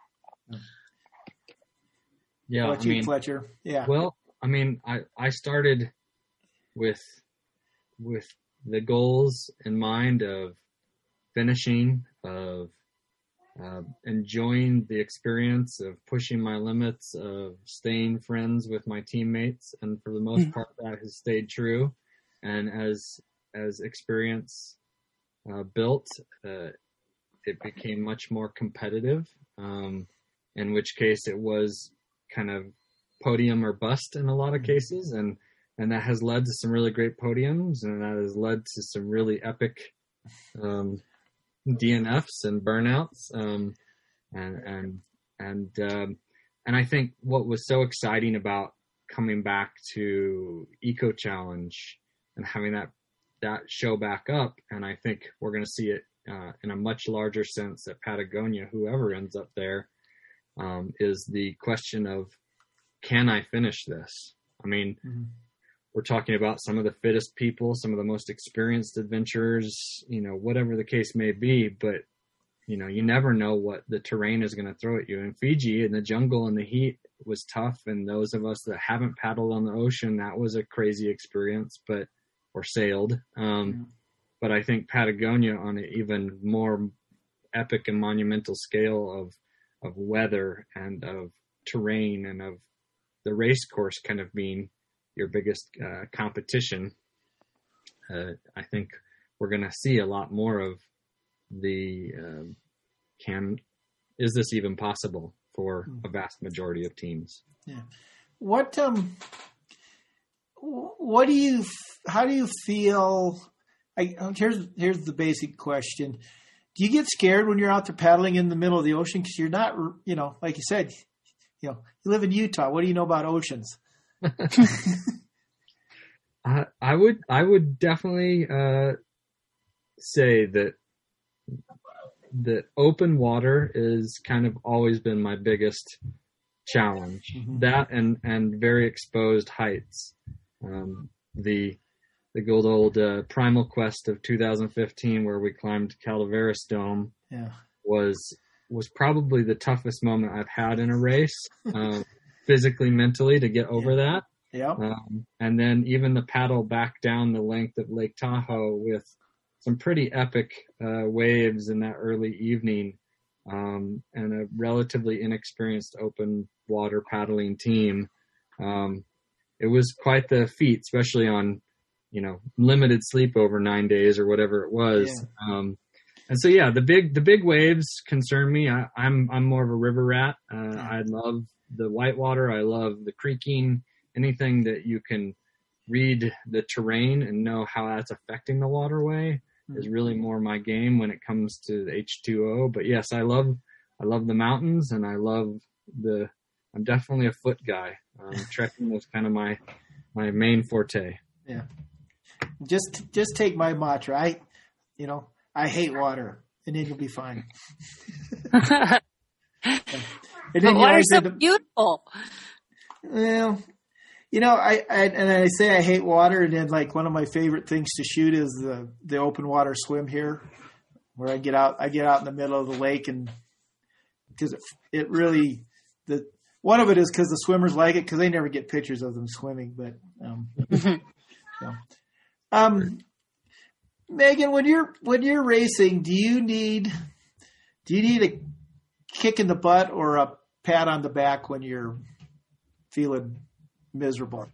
Yeah, What I you, mean, Fletcher? Yeah. Well, I mean, I, I started with with the goals in mind of finishing, of uh, enjoying the experience, of pushing my limits, of staying friends with my teammates, and for the most mm-hmm. part, that has stayed true. And as as experience uh, built, uh, it became much more competitive. Um, in which case, it was kind of podium or bust in a lot of cases, and and that has led to some really great podiums, and that has led to some really epic um, D N Fs and burnouts, um, and and and um, and I think what was so exciting about coming back to Eco Challenge and having that that show back up, and I think we're going to see it uh, in a much larger sense at Patagonia, whoever ends up there. Um, is the question of, can I finish this? I mean, mm-hmm. we're talking about some of the fittest people, some of the most experienced adventurers, you know, whatever the case may be, but, you know, you never know what the terrain is going to throw at you. In Fiji, in the jungle and the heat was tough, and those of us that haven't paddled on the ocean, that was a crazy experience, but, or sailed. Um, mm-hmm. but I think Patagonia on an even more epic and monumental scale of of weather and of terrain and of the race course kind of being your biggest uh, competition. Uh, I think we're going to see a lot more of the uh, can is this even possible for a vast majority of teams? Yeah. What um, what do you? How do you feel? I, here's here's the basic question: do you get scared when you're out there paddling in the middle of the ocean because you're not, you know, like you said, you know, you live in Utah. What do you know about oceans? I, I would I would definitely uh, say that that open water is kind of always been my biggest challenge. Mm-hmm. That and, and very exposed heights. Um, the the good old uh, Primal Quest of two thousand fifteen, where we climbed Calaveras Dome, yeah. was was probably the toughest moment I've had in a race, uh, physically, mentally, to get over yeah. that. Yeah. Um, and then even the paddle back down the length of Lake Tahoe with some pretty epic uh, waves in that early evening, um, and a relatively inexperienced open water paddling team. Um, it was quite the feat, especially on, you know, limited sleep over nine days or whatever it was. Yeah. Um, and so, yeah, the big, the big waves concern me. I, I'm, I'm more of a river rat. Uh, yeah. I love the whitewater. I love the creeking, anything that you can read the terrain and know how that's affecting the waterway mm-hmm. is really more my game when it comes to H two O. But yes, I love, I love the mountains, and I love the, I'm definitely a foot guy. Um, trekking was kind of my, my main forte. Yeah. Just, just take my mantra. I, you know, I hate water, and then you'll be fine. And then water's so beautiful. Well, you know, I, I and I say I hate water, and then like one of my favorite things to shoot is the, the open water swim here, where I get out. I get out in the middle of the lake, and because it, it really the one of it is because the swimmers like it because they never get pictures of them swimming. But um, so, um, Megan, when you're when you're racing, do you need do you need a kick in the butt or a pat on the back when you're feeling miserable?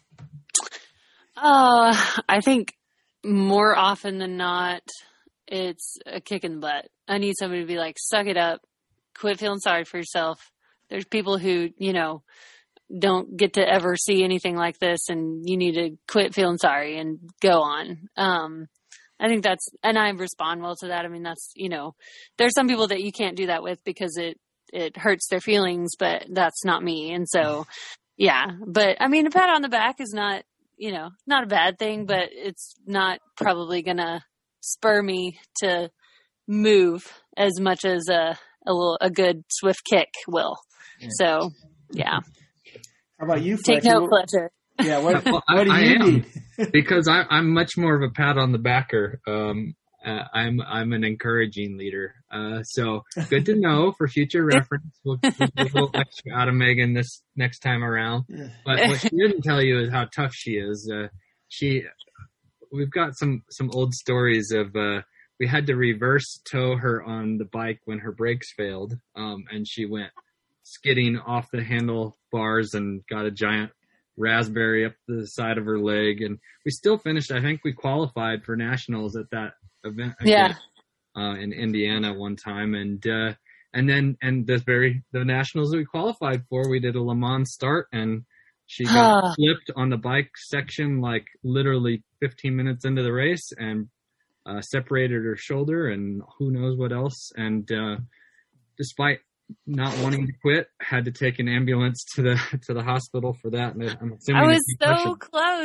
Uh, I think more often than not, it's a kick in the butt. I need somebody to be like, suck it up, quit feeling sorry for yourself. There's people who, you know, don't get to ever see anything like this, and you need to quit feeling sorry and go on. Um, I think that's, and I respond well to that. I mean, that's, you know, there's some people that you can't do that with because it, it hurts their feelings, but that's not me. And so, yeah, but I mean, a pat on the back is not, you know, not a bad thing, but it's not probably going to spur me to move as much as a, a little, a good swift kick will. Yeah. So, yeah. How about you, Fletcher? Take note, Fletcher. Yeah, what, well, what do I, you I need? Because I, I'm much more of a pat on the backer. Um, uh, I'm I'm an encouraging leader. Uh, so good to know for future reference. We'll get a little extra out of Megan this next time around. But what she didn't tell you is how tough she is. Uh, she, we've got some some old stories of uh, we had to reverse tow her on the bike when her brakes failed, um, and she went skidding off the handlebars and got a giant raspberry up the side of her leg, and we still finished. I think we qualified for nationals at that event again, yeah. uh, in Indiana one time, and uh, and then and the very the nationals that we qualified for, we did a Le Mans start, and she got flipped on the bike section like literally fifteen minutes into the race, and uh, separated her shoulder, and who knows what else, and uh, despite not wanting to quit, had to take an ambulance to the to the hospital for that. And I'm assuming I was so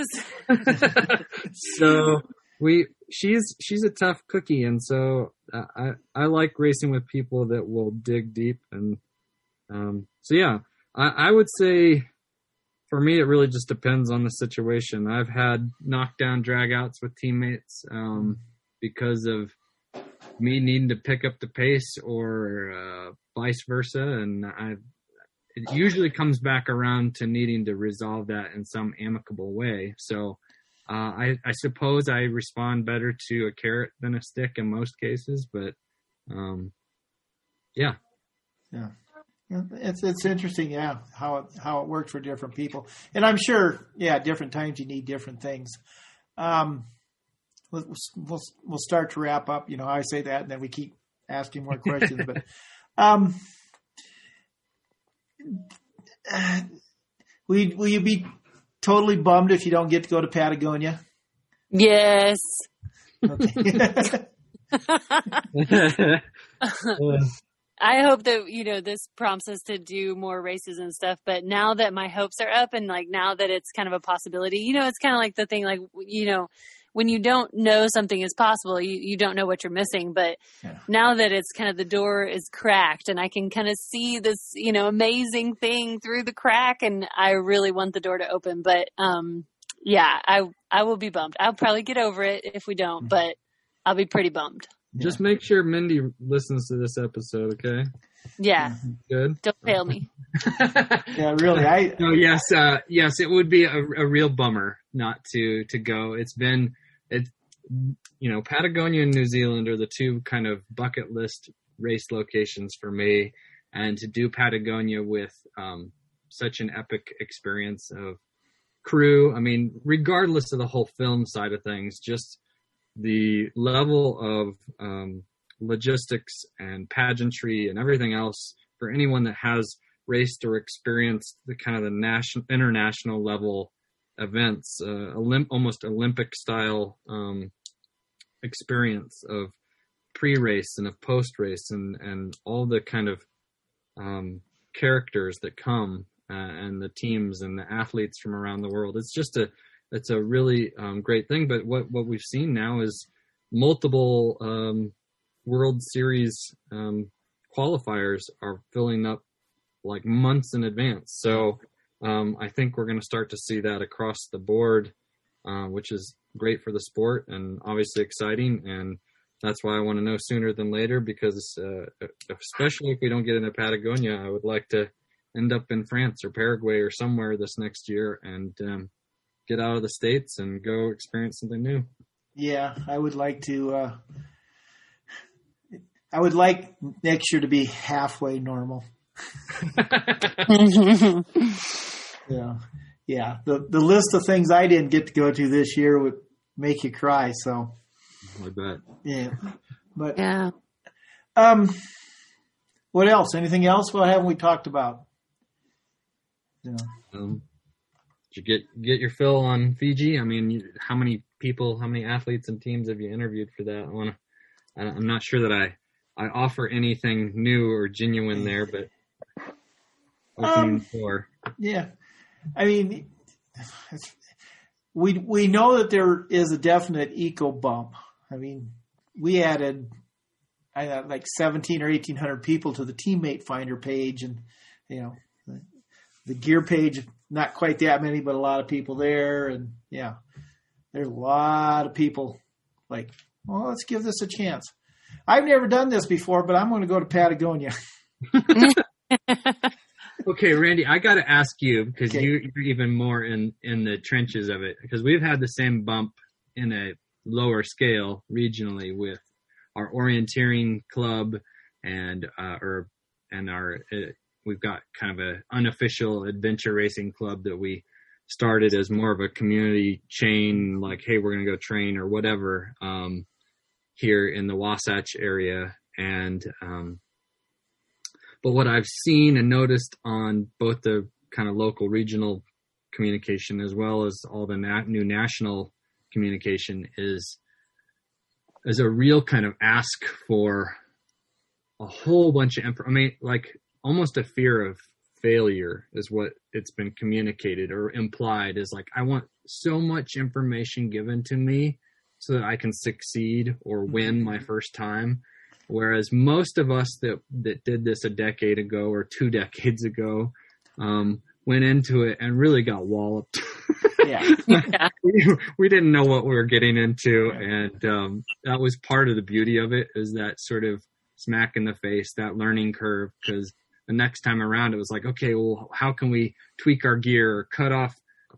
close. So we she's she's a tough cookie, and so uh, I I like racing with people that will dig deep, and um, so yeah, I, I would say for me it really just depends on the situation. I've had knockdown dragouts with teammates um, because of me needing to pick up the pace, or uh, vice versa, and I it usually comes back around to needing to resolve that in some amicable way. So Uh, I, I suppose I respond better to a carrot than a stick in most cases, but um, yeah. Yeah. Yeah, It's it's interesting, yeah, how it, how it works for different people, and I'm sure, yeah, different times you need different things. Um, we'll, we'll we'll start to wrap up. You know, I say that, and then we keep asking more questions. But um, uh, will you, will you be totally bummed if you don't get to go to Patagonia? Yes. Okay. I hope that, you know, this prompts us to do more races and stuff. But now that my hopes are up and like now that it's kind of a possibility, you know, it's kind of like the thing, like, you know, when you don't know something is possible, you, you don't know what you're missing. But Yeah. now that it's kind of the door is cracked and I can kind of see this, you know, amazing thing through the crack. And I really want the door to open. But um, yeah, I, I will be bummed. I'll probably get over it if we don't, but I'll be pretty bummed. Just make sure Mindy listens to this episode, okay? Yeah. Good. Don't fail me. Yeah, really. I No, yes, uh, yes, it would be a, a real bummer not to to go. It's been, it, you know, Patagonia and New Zealand are the two kind of bucket list race locations for me, and to do Patagonia with um, such an epic experience of crew. I mean, regardless of the whole film side of things, just the level of um, logistics and pageantry and everything else for anyone that has raced or experienced the kind of the national, international level events, uh, Olymp- almost Olympic style um, experience of pre-race and of post-race and, and all the kind of um, characters that come uh, and the teams and the athletes from around the world. It's just a, it's a really um, great thing. But what, what we've seen now is multiple um, World Series um, qualifiers are filling up like months in advance. So um, I think we're going to start to see that across the board, uh, which is great for the sport and obviously exciting. And that's why I want to know sooner than later, because uh, especially if we don't get into Patagonia, I would like to end up in France or Paraguay or somewhere this next year and um, get out of the States and go experience something new. Yeah, I would like to. Uh, I would like next year to be halfway normal. Yeah, yeah. The the list of things I didn't get to go to this year would make you cry. So, I bet. yeah. But Yeah. um, what else? Anything else? What haven't we talked about? Yeah. Um, did you get get your fill on Fiji? I mean, you, how many people, how many athletes and teams have you interviewed for that? I want to. I'm not sure that I I offer anything new or genuine there, but opening Um, the door. Yeah, I mean, it's, we we know that there is a definite eco bump. I mean, we added I had like seventeen or eighteen hundred people to the teammate finder page, and you know, the, the gear page, not quite that many, but a lot of people there, and yeah, there's a lot of people like, well, let's give this a chance. I've never done this before, but I'm going to go to Patagonia. Okay, Randy, I got to ask you, because Okay. you, you're even more in, in the trenches of it, because we've had the same bump in a lower scale regionally with our orienteering club and uh, or and our uh, we've got kind of a unofficial adventure racing club that we started as more of a community chain, like, hey, we're going to go train or whatever um, here in the Wasatch area. And um, but what I've seen and noticed on both the kind of local regional communication as well as all the na- new national communication is is a real kind of ask for a whole bunch of inf- I mean, like almost a fear of failure is what it's been communicated or implied, is like, I want so much information given to me so that I can succeed or win my first time. Whereas most of us that, that did this a decade ago or two decades ago um, went into it and really got walloped. Yeah. Yeah. we, we didn't know what we were getting into. And um, that was part of the beauty of it, is that sort of smack in the face, that learning curve. Because the next time around, it was like, okay, well, how can we tweak our gear or cut off, you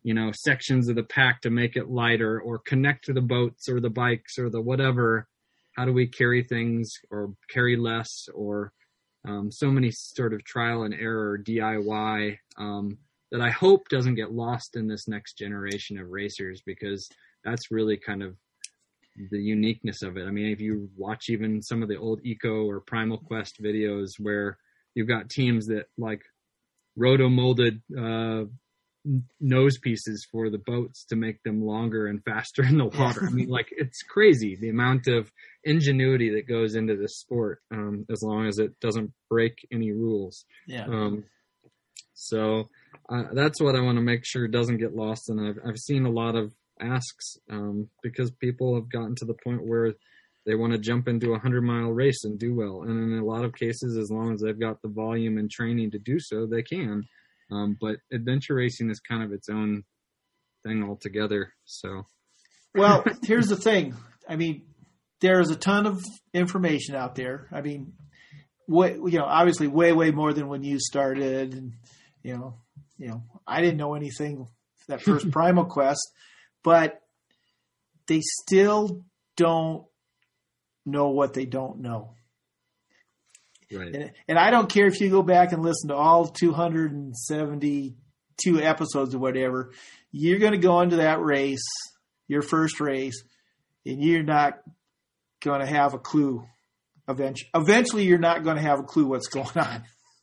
you know, sections of the pack to make it lighter, or connect to the boats or the bikes or the whatever. How do we carry things or carry less, or um, so many sort of trial and error D I Y um, that I hope doesn't get lost in this next generation of racers, because that's really kind of the uniqueness of it. I mean, if you watch even some of the old Eco or Primal Quest videos where you've got teams that like roto molded uh, nose pieces for the boats to make them longer and faster in the water. I mean, like, it's crazy the amount of ingenuity that goes into this sport, um, as long as it doesn't break any rules. Yeah. Um, so uh, that's what I want to make sure doesn't get lost. And I've, I've seen a lot of asks um, because people have gotten to the point where they want to jump into a hundred mile race and do well. And in a lot of cases, as long as they've got the volume and training to do so, they can. Um, but adventure racing is kind of its own thing altogether. So, well, here's the thing. I mean, there's a ton of information out there. I mean, way, you know, obviously way, way more than when you started. And, you know, you know, I didn't know anything that first Primal Quest, but they still don't know what they don't know. right. And, and I don't care if you go back and listen to all two hundred seventy-two episodes or whatever, you're going to go into that race, your first race, and you're not going to have a clue. Eventually, eventually you're not going to have a clue what's going on.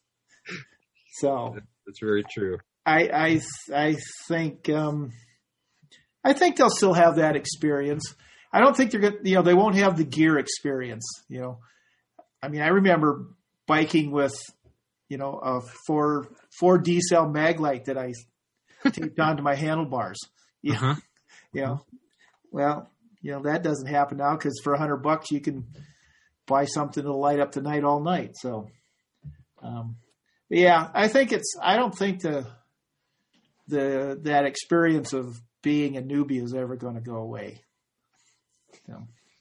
So That's very true. I, I, I think, um, I think they'll still have that experience. I don't think they're going to, you know, they won't have the gear experience, you know. I mean, I remember biking with, you know, a four, four D cell mag light that I taped onto my handlebars. You, Uh-huh. you know, well, you know, that doesn't happen now because for a hundred bucks you can buy something to light up the night all night. So, um, but yeah, I think it's, I don't think the, the, that experience of being a newbie is ever going to go away. So.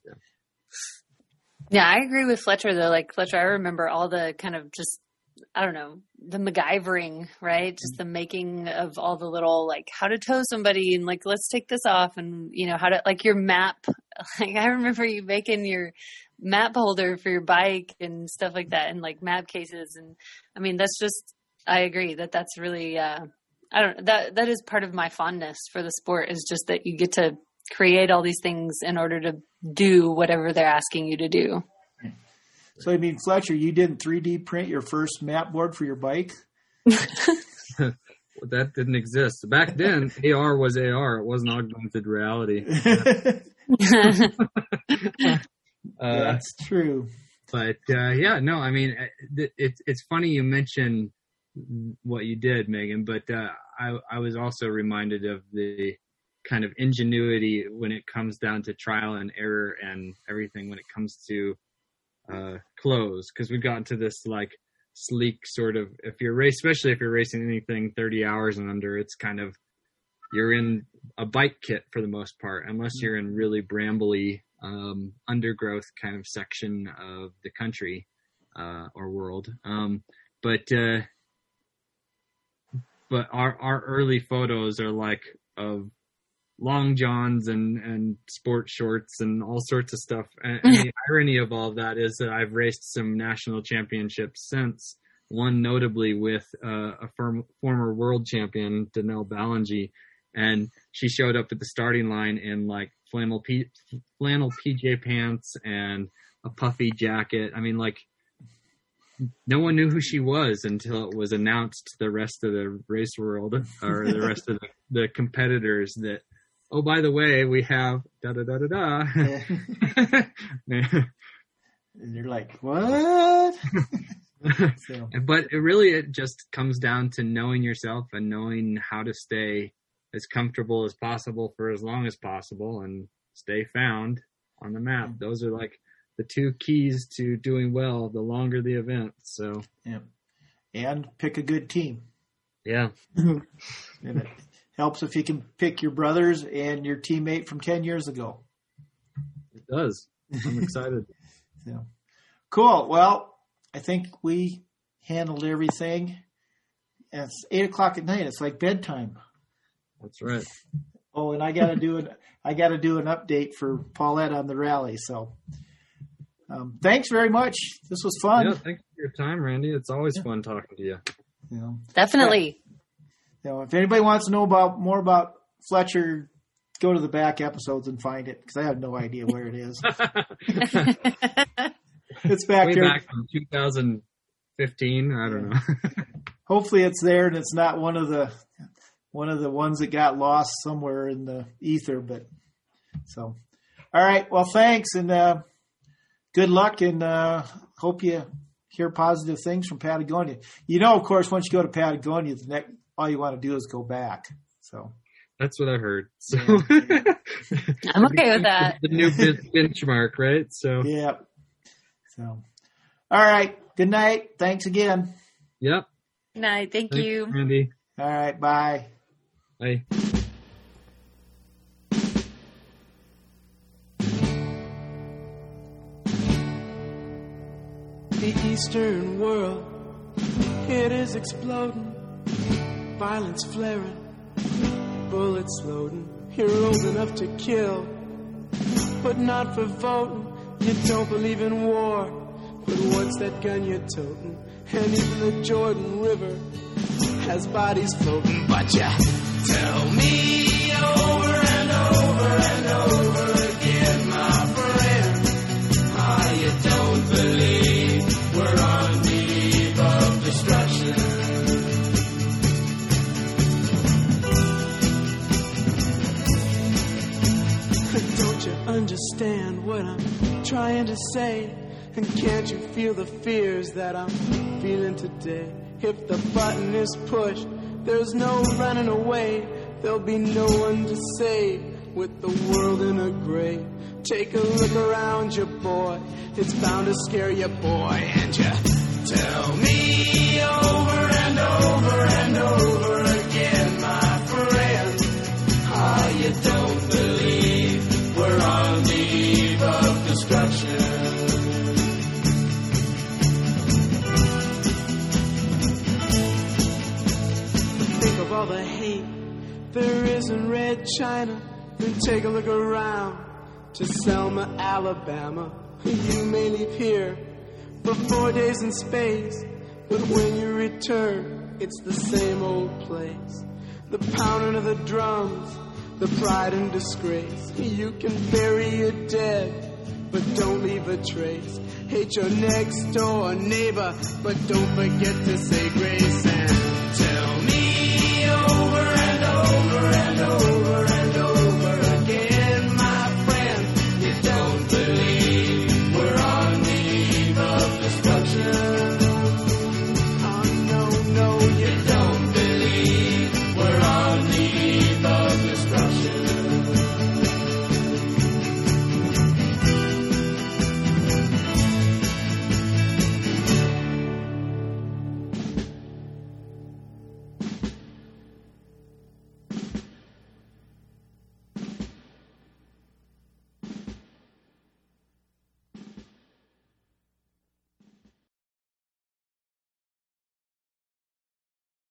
Yeah, I agree with Fletcher though. Like Fletcher, I remember all the kind of just, I don't know, the MacGyvering, right? Just the making of all the little, like how to tow somebody and like, let's take this off and, you know, how to, like your map. Like I remember you making your map holder for your bike and stuff like that, and like map cases. And I mean, that's just, I agree that that's really, uh, I don't, that, that is part of my fondness for the sport, is just that you get to create all these things in order to do whatever they're asking you to do. So, I mean, Fletcher, you didn't three D print your first map board for your bike? That didn't exist. Back then, A R was A R. It wasn't augmented reality. uh, That's true. But, uh, yeah, no, I mean, it, it, it's funny you mentioned what you did, Megan, but uh, I, I was also reminded of the kind of ingenuity when it comes down to trial and error and everything when it comes to uh, clothes, because we've gotten to this like sleek sort of, if you're race, especially if you're racing anything thirty hours and under, it's kind of, you're in a bike kit for the most part, unless you're in really brambly um, undergrowth kind of section of the country uh, or world. Um, but uh, but our our early photos are like of long johns and, and sport shorts and all sorts of stuff. And, and the irony of all of that is that I've raced some national championships since, one notably with uh, a firm, former world champion, Danelle Ballingy, and she showed up at the starting line in like flannel, P, flannel P J pants and a puffy jacket. I mean, like, no one knew who she was until it was announced to the rest of the race world or the rest of the, the competitors that, oh, by the way, we have da da da da da. And you're like, what? So. But it really, it just comes down to knowing yourself and knowing how to stay as comfortable as possible for as long as possible and stay found on the map. Those are like the two keys to doing well the longer the event. So yeah, and pick a good team. Yeah. And it helps if you can pick your brothers and your teammate from ten years ago. It does. I'm excited. So, cool. Well, I think we handled everything. And it's eight o'clock at night. It's like bedtime. That's right. Oh, and I got to do an I got to do an update for Paulette on the rally. So, um, thanks very much. This was fun. Yeah, thanks for your time, Randy. It's always yeah. fun talking to you. You know, Definitely. You know, if anybody wants to know about more about Fletcher, go to the back episodes and find it because I have no idea where it is. It's back Way there. Back from two thousand fifteen. I don't know. Hopefully, it's there and it's not one of the one of the ones that got lost somewhere in the ether. But so, all right. Well, thanks and uh, good luck, and uh, hope you hear positive things from Patagonia. You know, of course, once you go to Patagonia, the next all you want to do is go back. So. That's what I heard. So yeah. I'm okay with that. The new benchmark, right? So yeah. So, all right. Good night. Thanks again. Yep. Night. Thank Thanks, you. Randy. All right. Bye. Bye. The Eastern world, it is exploding, violence flaring, bullets loading, heroes enough to kill, but not for voting. You don't believe in war, but what's that gun you're toting? And even the Jordan River has bodies floating. But you tell me over and over and over again, my friend, how you don't believe we're on the eve of destruction. Don't you understand what I'm trying to say? And can't you feel the fears that I'm feeling today? If the button is pushed, there's no running away. There'll be no one to save with the world in a grave. Take a look around you, boy. It's bound to scare you, boy. And you tell me over and over and over again, my friend, how you don't believe we're on the eve of destruction. Think of all the hate there is in Red China. Then take a look around to Selma, Alabama. You may leave here for four days in space, but when you return, it's the same old place. The pounding of the drums, the pride and disgrace. You can bury your dead, but don't leave a trace. Hate your next door neighbor, but don't forget to say grace and tell